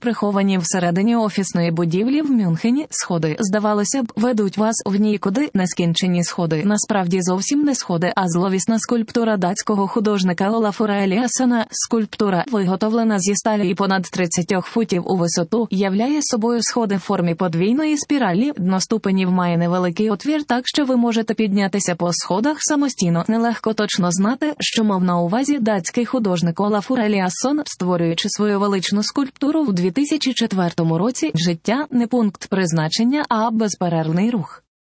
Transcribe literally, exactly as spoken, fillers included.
Приховані всередині офісної будівлі в Мюнхені сходи, здавалося б, ведуть вас в нікуди. Нескінчені сходи. Насправді зовсім не сходи, а зловісна скульптура датського художника Олафура Еліассона. Скульптура, виготовлена зі сталі і понад тридцять футів у висоту, являє собою сходи в формі подвійної спіралі. Дно ступенів має невеликий отвір, так що ви можете піднятися по сходах самостійно. Нелегко точно знати, що мав на увазі датський художник Олафур Еліассон, створюючи свою величну скульптуру в дві тисячі четвертому році. Життя – не пункт призначення, а безперервний рух.